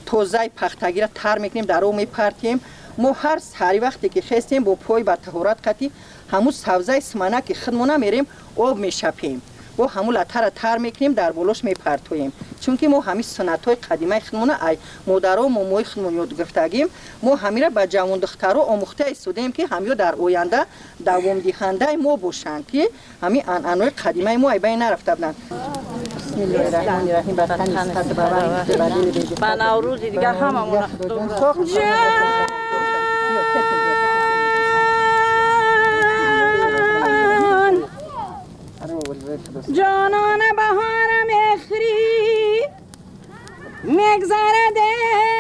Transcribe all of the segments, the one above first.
توزه پختگی را تر میکنیم، در او میپرتیم. ما هر وقتی که خستیم با پای به طهارت قطعی همون سبزه سمنک خودمون میریم آب میشپیم و همون لتر تر میکنیم در بولوش میپرتویم. چون که ما همین سنت های قدیمه خودمون ای مادر و مامای خودمون یاد گرفتگیم، ما همین را به جوان دخترها آموخته ایستادیم که همین در آینده دوام دهنده ما باشن که همین انعنای قدیمه ما ای بین نرفته بودن. بسم الله الرحمن الرحیم. برتن است به نوروز دیگه هممون جانان بهارم اخری مگذره ده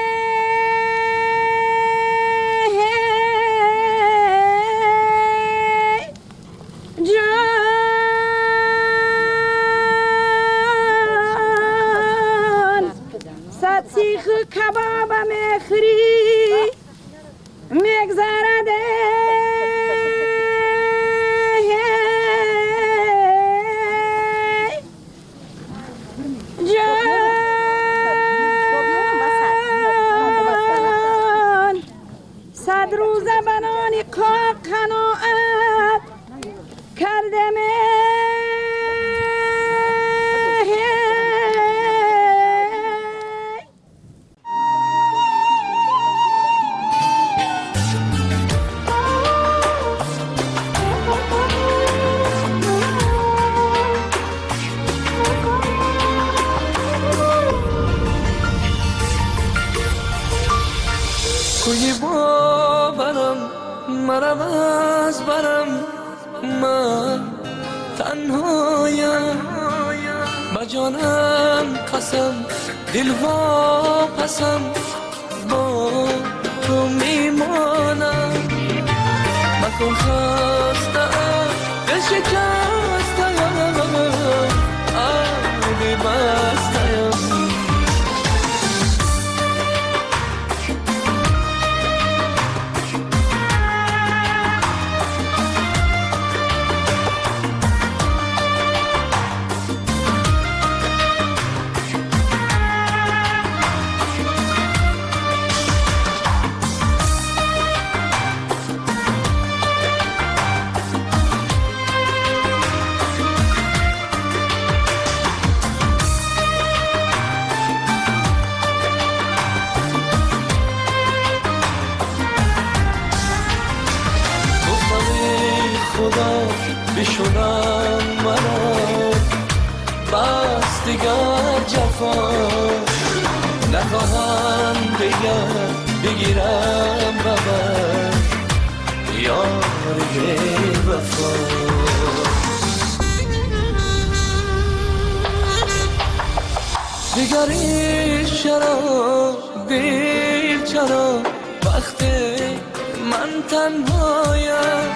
جان صد سیخ کبابم اخری مگذره ده قناعت کردم کوی باورم مرم از برم من تنهایم با جانم قسم دل واپسم با تو میمانم مکن خستم دل شکستم آبی بستم بشونم مرا بس دیگر جفا نخواهم دیگر بگیرم ببر یار وفا دیگری چرا دیر چرا وقتی من تنهایم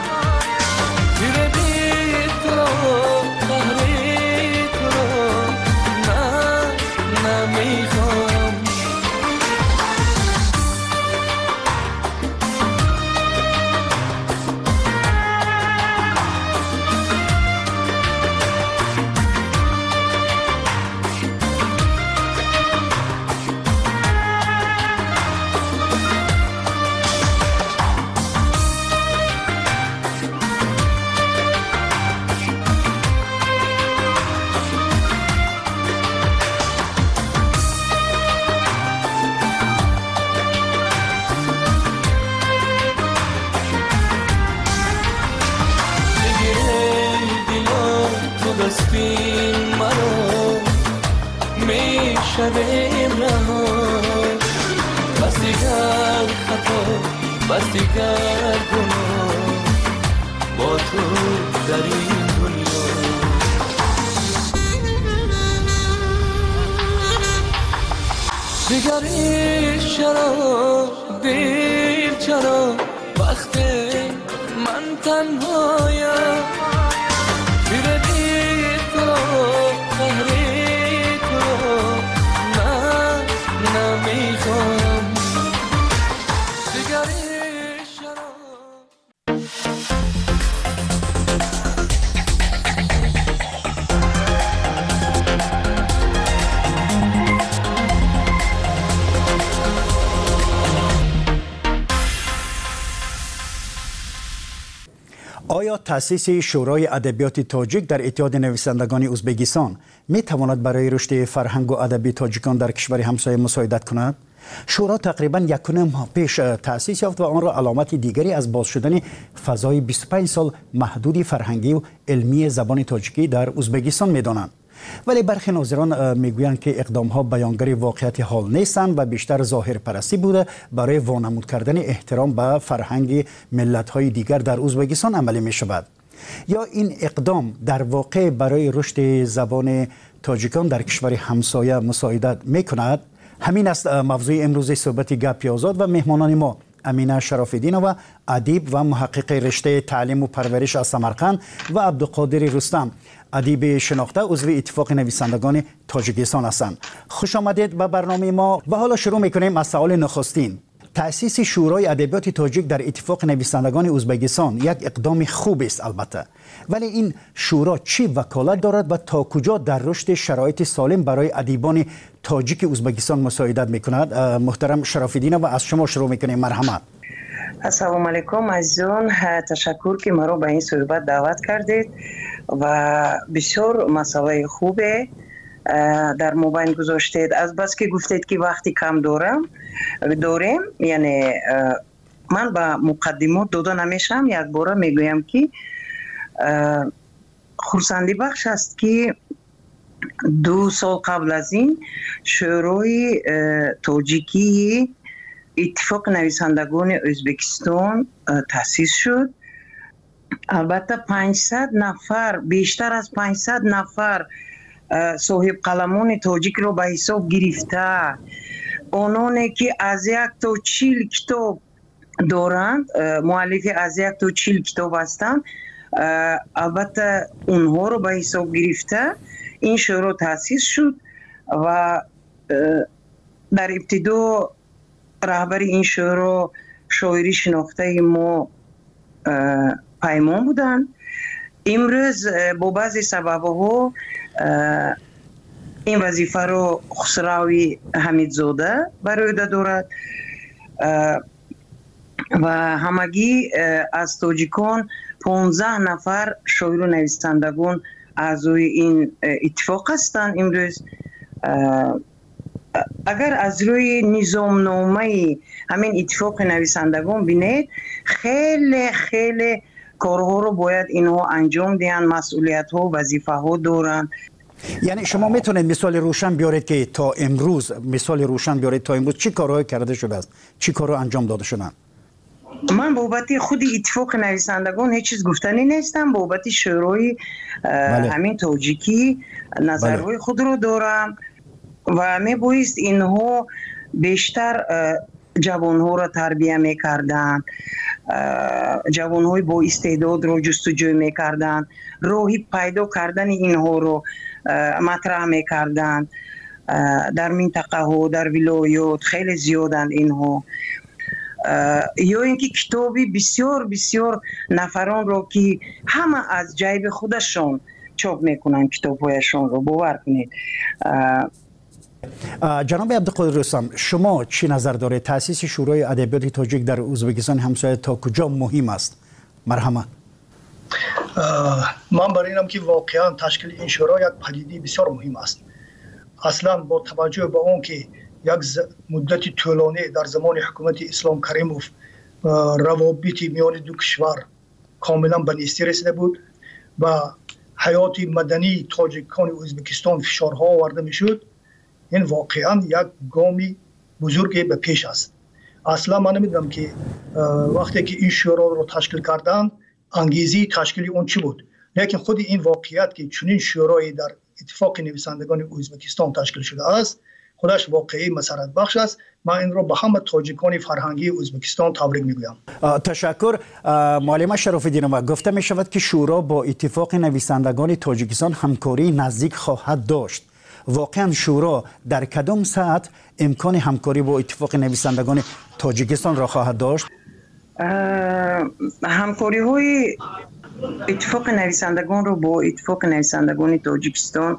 دستین مرا میشویم رها بس دیگر خطا بس دیگر گناه با تو در این دنیا دیگری چرا دیر چرا وقتی من تنهایم آیا تأسیس شورای ادبیات تاجیک در اتحاد نویسندگان ازبکستان می تواند برای رشد فرهنگ و ادب تاجیکان در کشور همسایه مساعدت کند؟ شورا تقریباً 1.5 ماه پیش تأسیس یافت و آن را علامت دیگری از باز شدن فضای 25 سال محدود فرهنگی و علمی زبان تاجیکی در ازبکستان می دانند. ولی برخی ناظران میگویند که اقدامها بیانگر واقعیت حال نیستند و بیشتر ظاهر پرستی بوده برای وانمود کردن احترام به فرهنگ ملت‌های دیگر در ازبکستان عملی می شود. یا این اقدام در واقع برای رشد زبان تاجیکان در کشور همسایه مساعدت می کند؟ همین است موضوع امروز صحبت گپی آزاد و مهمانان ما امینه شراف‌الدین و ادیب و محقق رشته تعلیم و پرورش از سمرقند و عبدالقادر رستم ادیب شناخته عضو اتفاق نویسندگان تاجیکستان هستند. خوش آمدید به برنامه ما و حالا شروع می‌کنیم از سوال نخستین. تأسیس شورای ادبیات تاجیک در اتفاق نویسندگان ازبکستان یک اقدام خوب است البته، ولی این شورا چی وکالت دارد و تا کجا در رشد شرایط سالم برای ادیبان تاجیک ازبکستان مساعدت می‌کند؟ محترم شراف‌الدین و از شما شروع می‌کنیم. مرحمت. السلام علیکم عزیزان، تشکر که مرا به این صحبت دعوت کردید و بسیار مسئله خوبه در مبین گذاشتید. از بس که گفتید که وقتی کم داریم، یعنی من به مقدمات داده نمیشم. یک بار میگویم که خرسندی بخش است که 2 سال قبل از این شورای تاجیکی اتفاق نویسندگان ازبکستان تأسیس شد. البته 500 نفر، بیشتر از 500 نفر صاحب قلمان تاجیک رو به حساب گرفته، آنانی که از 1 تا 40 کتاب دارند، مؤلف از 1 تا 40 کتاب هستند، البته اونها رو به حساب گرفته این شورا تأسیس شد و در ابتدا رهبر این شورا شاعری شناخته ما پیمان بودند. امروز با بعضی سببها این وظیفه رو خسروی حمیدزاده بر عهده دارد و همگی از تاجیکان 15 نفر شاعر و نویسندگان اعضای این اتفاق هستند. امروز اگر از روی نظامنامه همین اتفاق نویسندگان بینید، خیلی خیلی کارها رو باید اینها انجام دهند، مسئولیت ها و وظیفه ها دارند. یعنی شما میتونید مثال روشن بیارید که تا امروز چی کارهایی کرده شده است، چی کارها انجام داده شدند؟ من بابت خود اتفاق نویسندگان هیچ چیز گفتنی نیستم. بابت شورای همین تاجیکی نظرهای خود رو دارم و میبایست اینها بیشتر جوانها را تربیه میکردن، جوانهای با استعداد رو جستجو میکردن، راهی پیدا کردن اینها رو مطرح میکردن. در منطقه ها، در ولایات خیلی زیادن اینها. یا اینکه کتابی بسیار بسیار نفران رو که همه از جیب خودشون چاپ میکنن کتابهایشون رو، باور کنید. جناب عبدالقادر رستم، شما چی نظر دارید؟ تأسیس شورای ادبیات تاجیک در ازبکستان همسایه تا کجا مهم است؟ مرحمت. من برای اینم که واقعا تشکیل این شورا یک پدیده بسیار مهم است. اصلا با توجه به اون که یک مدت طولانی در زمان حکومت اسلام کریموف روابط میان دو کشور کاملا به نیستی رسیده بود و حیات مدنی تاجیکان ازبکستان فشارها آورده میشد، این واقعا یک گامی بزرگی به پیش است. اصلا من نمیدونم که وقتی که این شورا رو تشکیل کردن انگیزه تشکیل اون چی بود، لیکن خود این واقعیت که چنین شورایی در اتفاق نویسندگان ازبکستان تشکیل شده است خودش واقعی مسرت بخش است. من این رو به همه تاجیکان فرهنگی ازبکستان تبریک میگویم. تشکر. معلم شراف‌الدین، گفته می شود که شورا با اتفاق نویسندگان تاجیکستان همکاری نزدیک خواهد داشت. واقعا شورا در کدام ساعت امکان همکاری با اتفاق نویسندگان تاجیکستان را خواهد داشت؟ همکاری های اتفاق نویسندگان رو با اتفاق نویسندگان تاجیکستان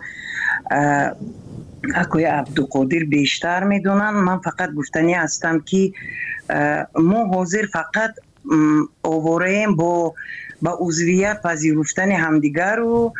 اکوی عبدالقادر بیشتر میدونن. من فقط گفتنی هستم که ما حاضر فقط آواره با با عضویت پذیرفتن همدیگر و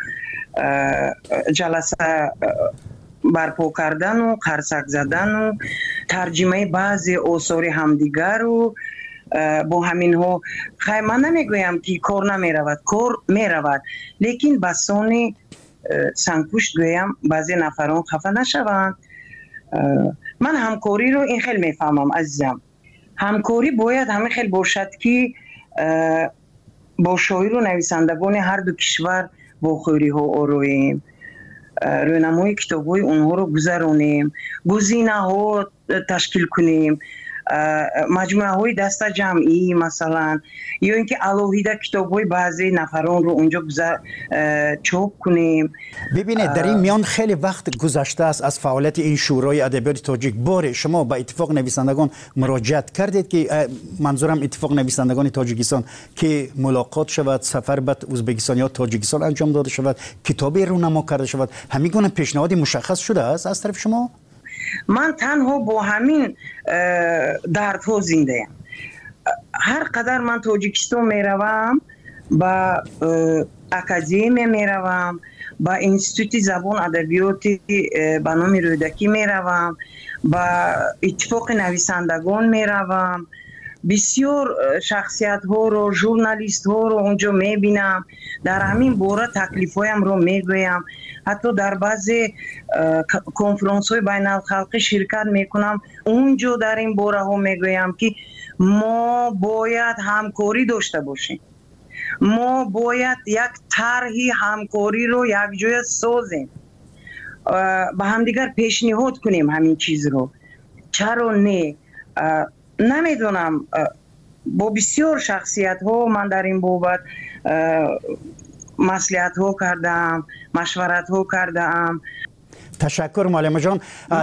جلسه برپا کردن و قرصک زدن و ترجمه بعضی آثار همدیگر و با همین ها خیلی من نمیگویم که کار نمی رود، کار می رود، لیکن بسان سنگپوشت گویم بعضی نفران خفه نشوند. من همکاری رو این خیلی میفهمم عزیزم. همکاری باید همین خیلی باشد که با شاعر و نویسندگان هر دو کشور با خوری ها آرویم، رونمای کتاب های اونها رو گذرانیم، گزینه ها تشکیل کنیم، مجموعه های دسته جمعی مثلا، یا اینکه الهیده کتاب های بعضی نفران رو اونجا چاپ کنیم. ببینید در این میان خیلی وقت گذشته است از فعالیت این شورای ادبیات تاجیک. باره شما با اتفاق نویسندگان مراجعت کردید که منظورم اتفاق نویسندگان تاجیکستان که ملاقات شود، سفر به ازبکستان یا تاجیکستان انجام داده شود، کتابی رونما کرده شود، همین گونه پیشنهادی مشخص شده است از طرف شما؟ من تنها با همین دردها زنده ام. هر قدر من تاجیکستان می روم، با اکادمی می روم، با انستیتوت زبان ادبیات به نام رودکی می روم، با اتفاق نویسندگان می روم، بسیار شخصیت ها رو، ژورنالیست ها رو اونجا می بینم، در همین باره تکلیف هایم رو می گویم، حتی در بعضی کنفرانس های بین الخلقی شرکت می کنم، اونجا در این باره ها می گویم که ما باید همکاری داشته باشیم، ما باید یک طرحی همکاری رو یک جای سازیم، به همدیگر پیشنهاد کنیم همین چیز رو. چرا نه؟ نمیدونم، با بسیار شخصیت ها من در این بابت مصلحت ها کردم، مشورت ها کردم. تشکر معلم جان.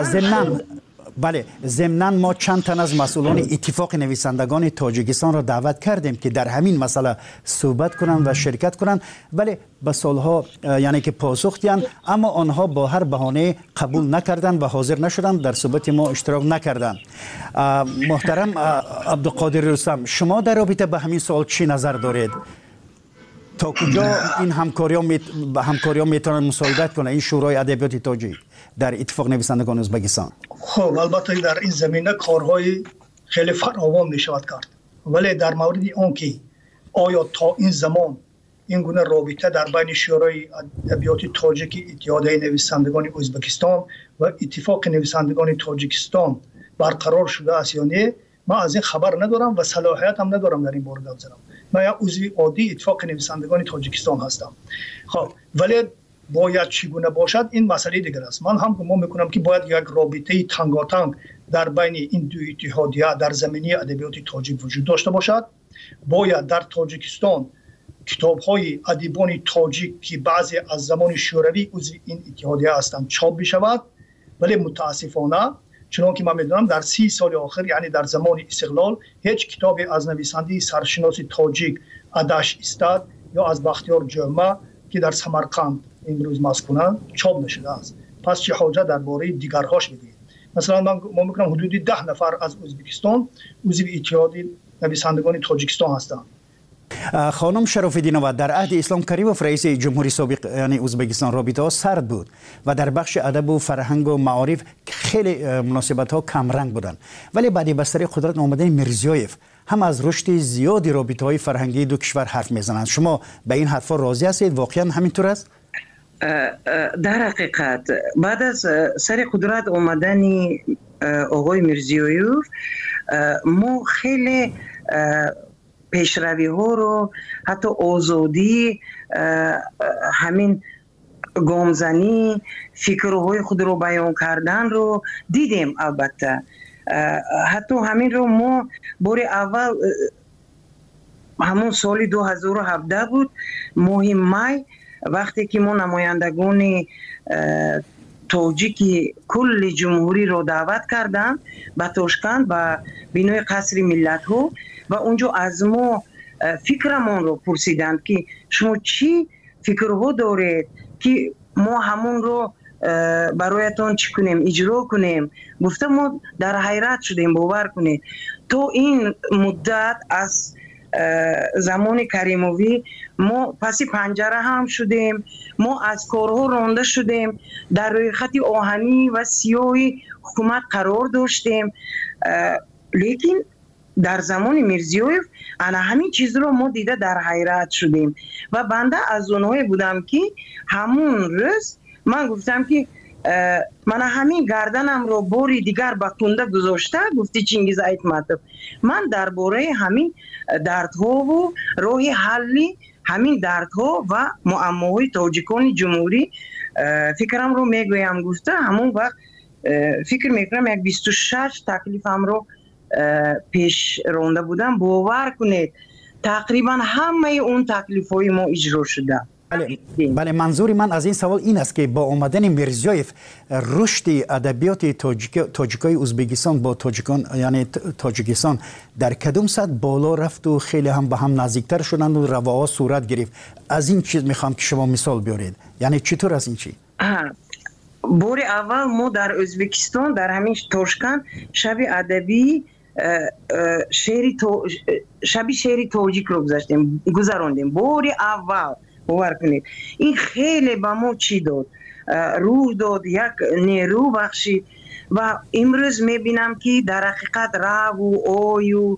ضمناً ما چند تن از مسئولان اتفاق نویسندگان تاجیکستان را دعوت کردیم که در همین مسئله صحبت کنند و شرکت کنند، ولی به سالها یعنی که پاسخ دادند، اما آنها با هر بهانه قبول نکردند و حاضر نشدند، در صحبت ما اشتراک نکردند. محترم عبدالقادر رستم، شما در رابطه به همین سوال چی نظر دارید؟ تا کجا این همکاری ها میتونن مساعدت کنه این شورای ادبیات تاجیک در اتفاق نویسندگان ازبکستان؟ خب البته در این زمینه کارهای خیلی فراوان می شود کرد، ولی در مورد اون که آیا تا این زمان این گونه رابطه در بین شورای ادبیات تاجیک اتحادیه نویسندگان ازبکستان و اتفاق نویسندگان تاجیکستان برقرار شده است یا نه، من از این خبر ندارم و صلاحیت هم ندارم در این مورد بزنم. من یک عضو عادی اتفاق نویسندگان تاجیکستان هستم. خب ولی باید چگونه باشد این مسئله دیگر است. من هم گمان میکنم که باید یک رابطه تنگاتنگ در بین این دو اتحادیه در زمینه ادبیات تاجیک وجود داشته باشد. باید در تاجیکستان کتاب‌های ادیبان تاجیک که بعضی از زمان شوروی عضو این اتحادیه هستند چاپ بشود، ولی متاسفانه چون که من میدونم در 30 سال آخر، یعنی در زمان استقلال، هیچ کتابی از نویسنده سرشناس تاجیک ادش استاد یا از بختیار جمعه که در سمرقند امروز مسکونن چاپ نشده است. پس چه حاجت درباره دیگرهاش بگید؟ مثلا من میگم حدود 10 نفر از ازبکستان عضو اتحادیه نویسندگان تاجیکستان هستند. خانم شراف‌الدینова، در عهد اسلام کریموف رئیس جمهوری سابق یعنی ازبکستان رابطه ها سرد بود و در بخش ادب و فرهنگ و معارف خیلی مناسبت ها کم رنگ بودن، ولی بعد بستر قدرت آمدن میرزیایف هم از رشد زیادی رابطه های فرهنگی دو کشور حرف میزنند. شما به این حرفا راضی هستید؟ واقعا همینطور است؟ در حقیقت بعد از سر قدرت آمدن آقای میرزیایف ما خیلی پیشروی ها رو، حتی آزادی، همین گامزنی، فکرهای خود رو بیان کردن رو دیدیم. البته حتی همین رو ما بار اول همون سال 2017 بود، ماه می، وقتی که ما نمایندگان تاجیک کل جمهوری رو دعوت کردن به تاشکند و بینای قصر ملت ها و اونجا از ما فکرمون رو پرسیدند که شما چی فکرها دارید که ما همون رو برایتان چی کنیم، اجرا کنیم. گفتم ما در حیرت شدیم، باور کنید تو این مدت از زمان کریموی ما پس پنجره هم شدیم، ما از کارها رانده شدیم، در روی خط آهنی و سیاهی حکومت قرار داشتیم. لیکن در زمان میرزیویف انا همین چیز رو ما دیده در حیرت شدیم و بنده از اونهایی بودم که همون روز من گفتم که من همین گردنم رو باری دیگر به کنده گذاشته. گفتی چینگیز ایتماتov من درباره همین دردها و راه حلی همین دردها و معماهای تاجیکان جمهوری فکرم رو میگویم. گفته همون وقت فکر میکنم یک 26 تکلیفم رو پیش رونده بودم. باور کنید تقریبا همه اون تکلیف های ما اجرا شده. بله منظور من از این سوال این است که با آمدن میرزیویف رشد ادبیات تاجیکای ازبکستان با تاجیکان یعنی تاجیکستان در کدوم سطح بالا رفت و خیلی هم به هم نزدیکتر شدند و رواها صورت گرفت. از این چیز میخوام که شما مثال بیارید، یعنی چطور از این چی؟ بار اول ما در ازبکستان در همین تاشکند شب ادبی شعری تاجیک رو گذراندیم. بار اول باور کنید این خیلی به ما چی داد، روح داد، یک نیرو بخشید و امروز میبینم که در حقیقت رو و آی و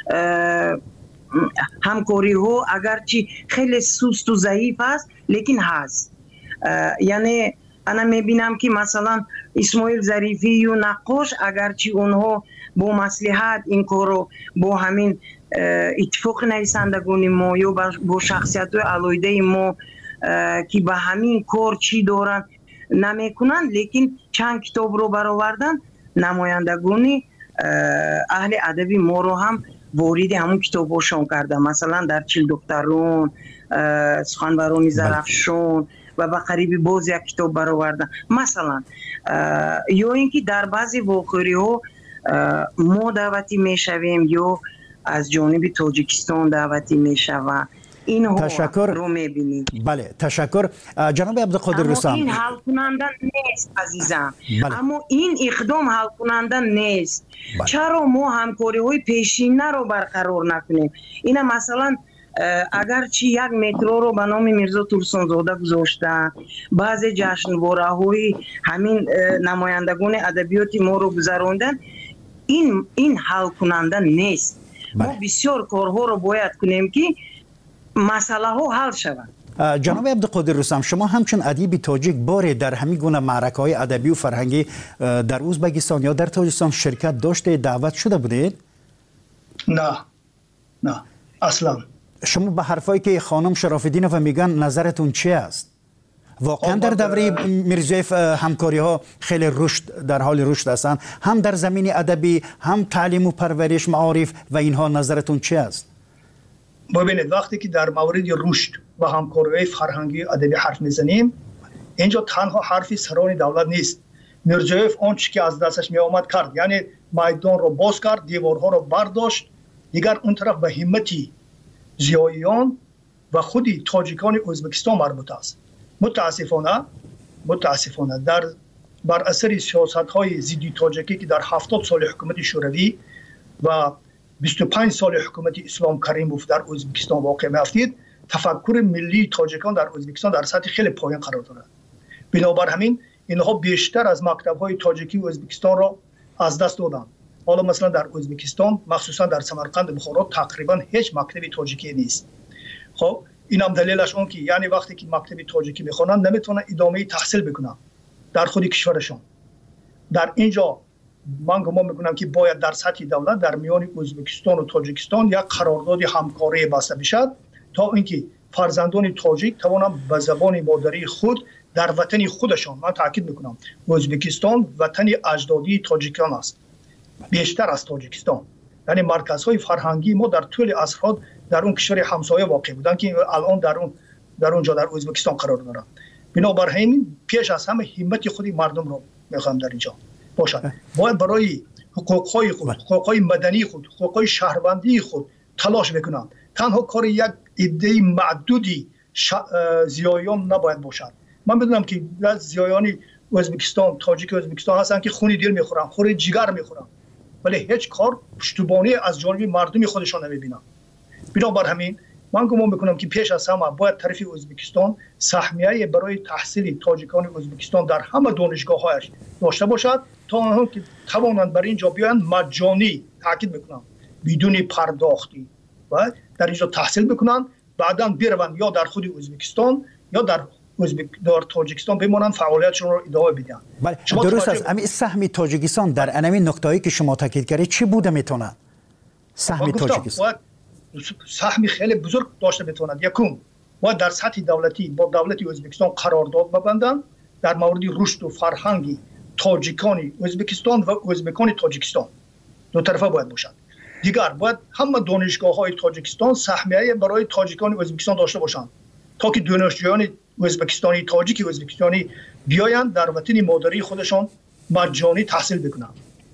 همکاری ها اگرچه خیلی سست و ضعیف است لیکن هست. یعنی انا میبینم که مثلا اسماعیل ظریفی و نقاش اگرچه اونها با مصلحت این کارو با همین اتفاق نویسندگان ما یا با شخصیت علایده ما که به همین کار چی دارن نمیکنن، لیکن چند کتاب رو برآوردن نمایندگان اهل ادبی ما رو هم وارد همون کتاباشون کردن. مثلا در چیل دخترون، سخنوران زرافشان و به قریبی باز یک کتاب برآوردن مثلا. یا اینکه در بعضی واقعی ها ما دعوتی میشویم یا از جانب تاجیکستان دعوتی میشوه. این رو میبینیم. بله تشکر جناب عبدالقادر رستم. اما این حل کننده نیست عزیزم. بله. اما این اقدام حل کننده نیست. بله. چرا ما همکاری های پیشینه رو برقرار نکنیم؟ این مثلا اگرچه یک مترو رو به نام میرزا ترسانزاده گذاشتن، بعضی جشنواره های همین نمایندگان ادبیات ما رو گذراندن، این حل کننده نیست. ما بسیار کارها رو باید کنیم که مسئله ها حل شود. جناب عبدالقادر رستم، شما همچون ادیب تاجیک باره در همین گونه معرکه های ادبی و فرهنگی در ازبکستان یا در تاجیکستان شرکت داشته، دعوت شده بودید؟ نه اصلا. شما به حرفایی که خانم شراف‌الدینوف میگن نظرتون چی است؟ واقعا در دوره میرزیویف همکاری ها خیلی رشد در حال رشد هستند، هم در زمین ادبی هم تعلیم و پرورش معارف و اینها، نظرتون چی است؟ ببینید وقتی که در مورد رشد و همکاری فرهنگی ادبی حرف میزنیم، اینجا تنها حرفی سران دولت نیست. میرزیویف آنچه که از دستش می آمد کرد، یعنی میدان رو باز کرد، دیوارها رو برداشت. دیگر اون طرف به همتی زیاییان و خودی تاجیکان ازبکستان مربوط است. متاسفانه بر اثر سیاست‌های ضد تاجیکی که در 70 سال حکومت شوروی و 25 سال حکومت اسلام کریموف در ازبکستان واقع می‌افتید، تفکر ملی تاجیکان در ازبکستان در سطح خیلی پایین قرار دارد. بنابر همین اینها بیشتر از مکتب‌های تاجیکی ازبکستان را از دست دادند. حالا مثلا در ازبکستان مخصوصا در سمرقند بخارا تقریبا هیچ مکتبی تاجیکی نیست. خب اینم دلیلش اون که یعنی وقتی که مکتبی تاجیکی میخونن نمیتونن ادامه تحصیل بکنن در خود کشورشون. در اینجا من گمان میکنم که باید در سطح دولت در میان ازبکستان و تاجیکستان یک قرارداد همکاری بسته بشد تا اینکه فرزندان تاجیک توانند به زبان مادری خود در وطن خودشان، من تاکید میکنم ازبکستان وطن اجدادی تاجیکان است بیشتر از تاجیکستان. یعنی مرکزهای فرهنگی ما در طول عصرها در اون کشور همسایه واقع بودن که الان در اونجا در ازبکستان قرار دارن. بنابر همین پیش از همه همت خودی مردم رو میخوام در اینجا باشد. باید برای حقوقهای خود، حقوقهای مدنی خود، حقوقهای شهروندی خود تلاش بکنن. تنها کار یک عده معدودی زیایان نباید باشد. من بدونم که زیایانی ازبکستان، تاجیک ازبکستان هستن که خون دل میخورن، خون جگر میخورن، ولی هیچ کار پشتیبانی از جانب مردم خودشان نمیبینن. بنابر همین من گمان میکنم که پیش از همه باید طرف ازبکستان سهمیه برای تحصیل تاجیکان ازبکستان در همه دانشگاه‌هایش داشته باشد تا آنها که توانند بر اینجا بیایند مجانی، تاکید میکنم بدون پرداختی و در اینجا تحصیل بکنند، بعداً بروند یا در خود ازبکستان یا در تاجیکستان بمانند فعالیتشون رو ادامه بدن. بله درست است. امی سهم تاجیکستان در انمی نکته‌ای که شما تاکید کردید چی بوده میتونه؟ سهم تاجیکستان سهمی خیلی بزرگ داشته بتواند. یکم باید در سطح دولتی با دولت ازبکستان قرارداد ببندند در مورد رشد و فرهنگ تاجیکان ازبکستان و ازبکان تاجیکستان، دو طرفه باید باشد. دیگر باید همه دانشگاه‌های تاجیکستان سهمیه برای تاجیکان ازبکستان داشته باشند تا که دانشجویان ازبکستانی تاجیک ازبکستانی بیایند در وطن مادری خودشان مجانی تحصیل بکنند.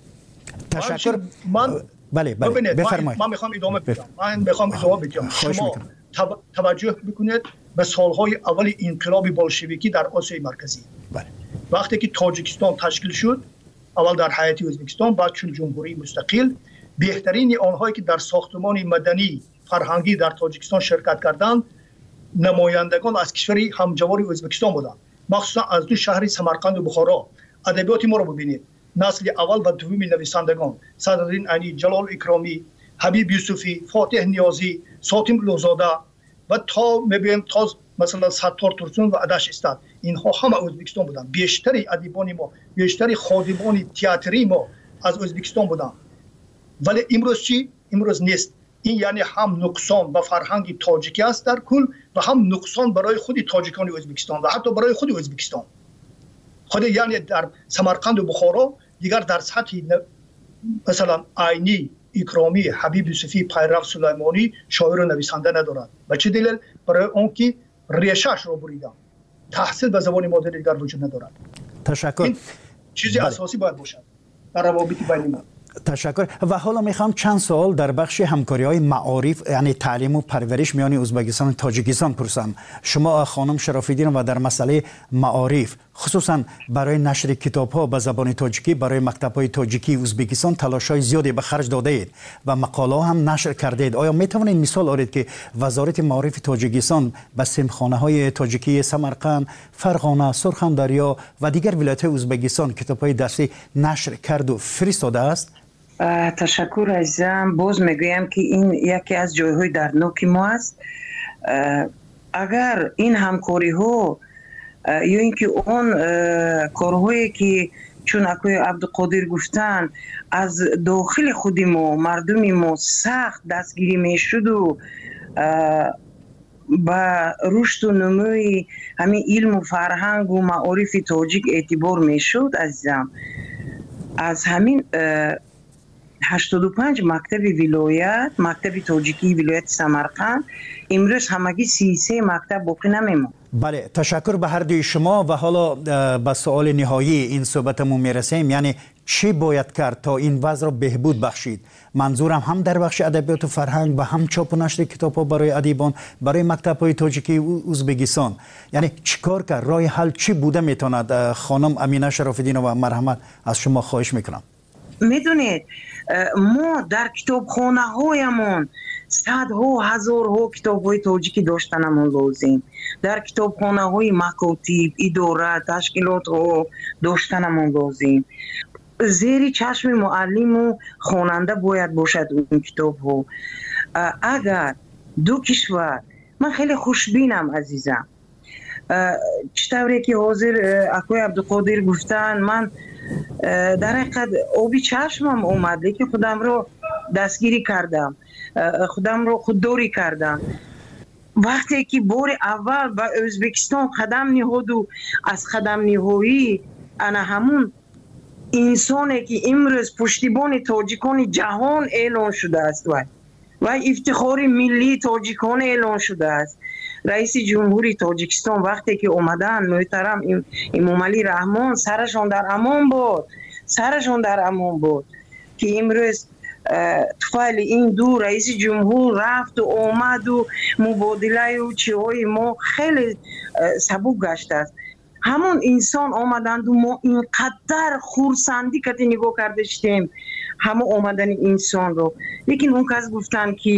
تشکر. بله بفرمایید. من میخوام ادامه بدم. شما توجه بکنید به سالهای اول انقلاب بولشویکی در آسیای مرکزی. بله. وقتی که تاجیکستان تشکیل شد، اول در حیات ازبکستان، بعد چون جمهوری مستقل، بهترین آنهایی که در ساختمان مدنی فرهنگی در تاجیکستان شرکت کردند نمایندگان از کشوری همجوار ازبکستان بودند، مخصوصا از دو شهر سمرقند و بخارا. ادبیات ما رو ببینید، نسل اول و دوم نویسندگان صدرالدین علی، جلال اکرامی، حبیب یوسفی، فاتح نیازی، ساتم لوزاده و تا میبینیم تا مثلا ستار ترسون و عدش استاد، اینها همه ازبکستان بودن. بیشتری ادیبان ما، بیشتری خادمان تئاتری ما از ازبکستان بودن. ولی امروز چی؟ امروز نیست. این یعنی هم نقصان به فرهنگ تاجیکی است در کل و هم نقصان برای خود تاجیکان ازبکستان و حتی برای خود ازبکستان. خود یعنی در سمرقند و بخارا دیگر در سطح مثلا عینی، اکرامی، حبیب یوسفی، پیرو سلیمانی شاعر و نویسنده ندارند. و چه دلیل؟ برای اون که ریشه‌اش رو بریدن. تحصیل به زبان مادری دیگر وجود ندارد. تشکر. این چیزی اساسی باید باشد در روابط بین ما. تشکر. و حالا میخوام چند سوال در بخش همکاری‌های معارف یعنی تعلیم و پرورش میان ازبکستان و تاجیکستان پرسم. شما خانم شراف‌الدین و در مسئله معارف خصوصا برای نشر کتاب‌ها به زبان تاجیکی برای مکتب‌های تاجیکی ازبکستان تلاش‌های زیادی به خرج داده اید و مقاله هم نشر کرده اید. آیا میتوانید مثال آورید که وزارت معارف تاجیکستان به سیمخانه‌های تاجیکی سمرقند، فرغانه، سرخندریا و دیگر ولایت‌های ازبکستان کتاب‌های دستی نشر کرد و فرستاده است؟ تشکر عزیزم. باز میگویم که این یکی از جایهای دردناک ما است. اگر این همکاری ها یا اینکه اون کارهایی که چون اکوی عبدالقادر گفتن از داخل خود ما مردم ما سخت دستگیری میشد و با رشد و نموی همین علم و فرهنگ و معارف تاجیک اعتبار میشد عزیزم، از همین 85 مکتب ولایت، مکتب تاجیکی ولایت سمرقند امروز همگی 33 مکتب باقی نمیموند. بله تشکر به هر دوی شما. و حالا به سوال نهایی این صحبتمون میرسیم، یعنی چی باید کرد تا این وضع را بهبود بخشید؟ منظورم هم در بخش ادبیات و فرهنگ و هم چاپ و نشر کتاب‌ها برای ادیبان برای مکتب‌های تاجیکی ازبکستان، یعنی چیکار کرد؟ راه حل چی بوده میتواند؟ خانم امینه شراف‌الدین و مرحمت از شما خواهش میکنم. میدونید ما در کتابخانه هایمون صدها هزارها کتاب های تاجیکی داشتنمون لازم، در کتابخانه های مکاتب، اداره، تشکیلات ها داشتنمون لازم. زیر چشم معلم و خواننده باید باشد اون کتاب ها. اگر دو کشور، من خیلی خوشبینم عزیزم، چطوری که حاضر اکوی عبدالقادر گفتن، من در حقیقت آبی چشمم اومده که خودم رو دستگیری کردم، خودم رو خودداری کردم. وقتی که بار اول به ازبکستان قدم نهاد و از قدم نهایی انا همون انسانی که امروز پشتیبان تاجیکان جهان اعلان شده است و افتخار ملی تاجیکان اعلان شده است. رئیس جمهوری تاجیکستان وقتی که اومدن محترم امام علی رحمان سرشان در امان بود که امروز طفل این دو رئیس جمهور رفت و آمد و مبادله و چیهای ما خیلی سبک گشته است. همون انسان آمدند و ما اینقدر خورسندی که نگاه کرده شدیم همه آمدن انسان رو. لیکن اون کس گفتن که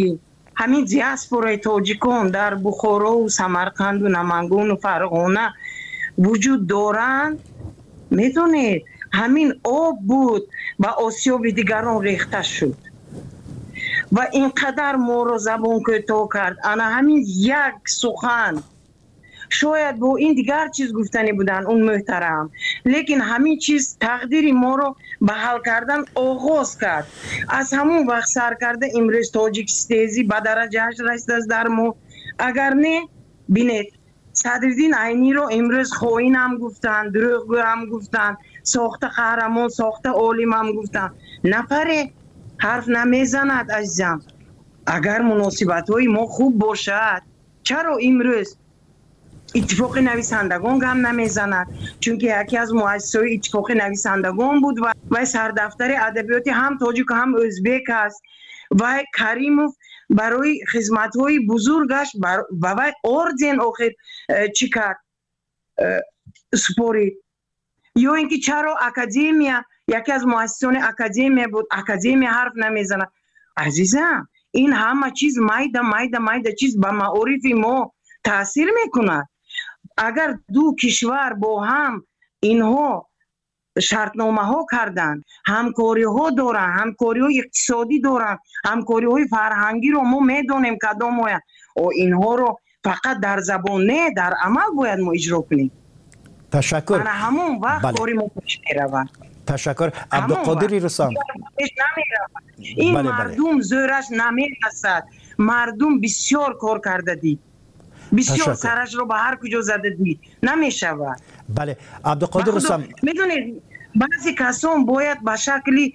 همین دیاسپورای تاجیکان در بخارا و سمرقند و نمنگان و فرغانه وجود دارند. میدونید همین آب بود و آسیاب دیگران ریخته شد و اینقدر ما رو زبان کوتاه کرد. انا همین یک سخن شاید با این دیگر چیز گفتنی بودن اون محترم، لیکن همین چیز تقدیر ما رو به حل کردن آغاز کرد. از همون وقت سر کرده امروز تاجیکستانی به درجهش رسیده است در ما. اگر نه بینید صدرالدین عینی رو امروز خائن هم گفتن، دروغگو هم گفتن، ساخته قهرمان، ساخته عالم هم گفتن. نفر حرف نمیزند عزیزم. اگر مناسبت های ما خوب باشد چرا امروز اتفاق نویسندگان گم نمیزند؟ چون که یکی از مؤسسای اتفاق نویسندگان بود و سردفتر ادبیات هم تاجیک و هم ازبک است و کریموف برای خدمت‌های بزرگش و اردن آخر چی کرد؟ سپورید. یا اینکه چرا اکادمیا یکی از مؤسسان اکادمیا بود، اکادمیا حرف نمیزنه؟ عزیزم این همه چیز مایده چیز به معارف ما تاثیر میکنه. اگر دو کشور با هم اینها شرطنامه ها کردن، همکاری ها دارن، همکاری های اقتصادی دارن، همکاری های فرهنگی رو ما میدونیم کدام های و اینها رو فقط در زبان نه در عمل باید ما اجرا کنیم. تشکر. من همون وقت کاری ما پیش میروند. تشکر. عبدالقادر رسام. این مردم زورش نمیرسد. مردم بسیار کار کرده دید، بسیار سرش رو به هر کجا زده دید، نمیشود. بله عبدالقادر رسام، میدونید بعضی کسان باید به شکلی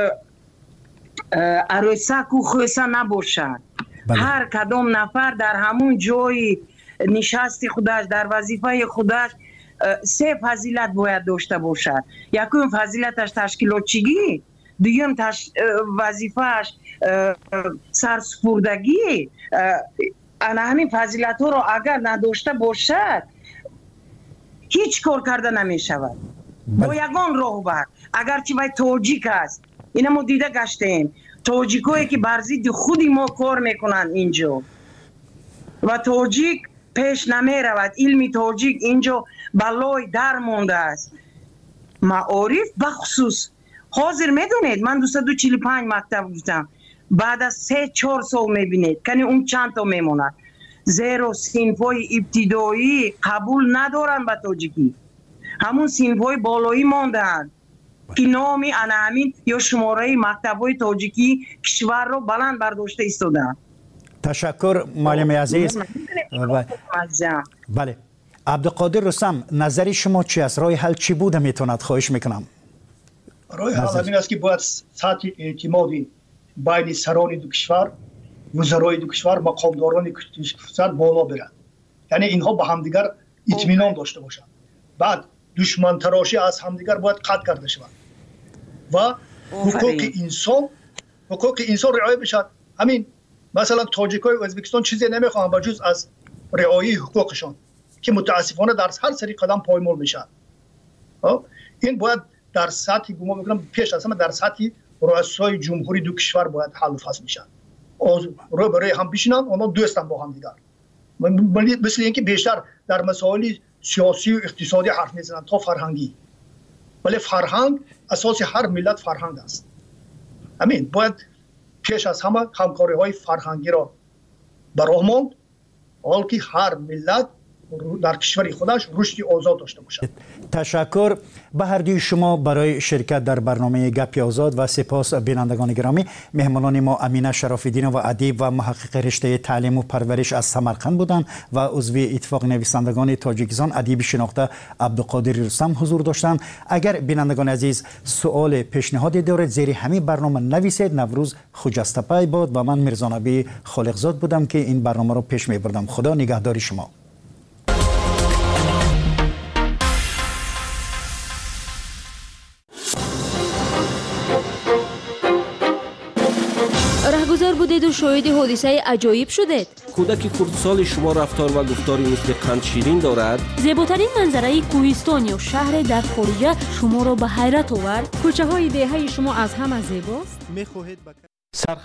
عروسک و خویسه نباشند. هر کدام نفر در همون جای نشست خودش در وظیفه خودش سه فضیلت باید داشته باشد. یکم فضیلتش تشکیلاتچی، دوم وظیفهش سرسپردگی. انا همین فضیلت ها رو اگر نداشته باشد هیچ کار کرده نمی شود. با یگان راه بر اگرچه باید تاجیک است، این ما دیده گشتیم تاجیک هایی که بر ضد خودی ما کار میکنن اینجا و تاجیک پیش نمی رود. علم تاجیک اینجا بلای در مونده است. معارف بخصوص حاضر میدونید من 245 مکتب گفتم، بعد از 3-4 سال میبینید کنی اون چند تا میموند. زیرا صنفای ابتدایی قبول ندارن به تاجیکی، همون صنفای بالایی ماندن که نامی همین یا شماره مکتبای تاجیکی کشور رو بلند برداشته ایستادن. تشکر معلم عزیز. بله عبدالقادر رسام، نظر شما چی است؟ راه حل چی بوده میتوند؟ خواهش میکنم. راه حل این است که باید سطح اعتمادی بین سران دو کشور، وزرای دو کشور، مقامداران دو کشور بالا برد. یعنی اینها با همدیگر اطمینان داشته باشند. بعد دشمن تراشی از همدیگر باید قطع کرده شود و حقوق انسان رعایت بشود. همین مثلا تاجیکای ازبکستان چیزی نمیخوان بجز از رعایت حقوقشان که متاسفانه در هر سری قدم پایمال میشن. این باید در سطح گمان میکنم پیش از همه در سطح رؤسای جمهوری دو کشور باید حل و فصل میشن. رو برای هم بشینن، اونا دوستن با هم دیگر. مثل اینکه بیشتر در مسائل سیاسی و اقتصادی حرف میزنن تا فرهنگی. ولی فرهنگ اساس هر ملت فرهنگ است. همین باید پیش از همه همکاری های فرهنگی را براه ماند، حال که هر ملت در کشور خودش رشد آزاد داشته باشد. تشکر به هر دوی شما برای شرکت در برنامه گپ آزاد و سپاس بینندگان گرامی. مهمانان ما امینه شراف‌الدین و ادیب و محقق رشته تعلیم و پرورش از سمرقند بودند و عضو اتفاق نویسندگان تاجیکستان ادیب شناخته عبدالقادر رستم حضور داشتند. اگر بینندگان عزیز سوال پیشنهادی دارید زیر همین برنامه نویسید. نوروز خجسته باد و من میرزا نبی خالقزاد بودم که این برنامه رو پیش میبردم. خدا نگهدار شما. رهگذر بودید و شاهد حادثه عجایب شدید. کودک خردسال شما رفتار و گفتاری مثل قند شیرین دارد. زیباترین منظره کوهستان یا شهر در خارجه شما را به حیرت آورد. کوچه های دهه شما از همه زیباست. میخواهید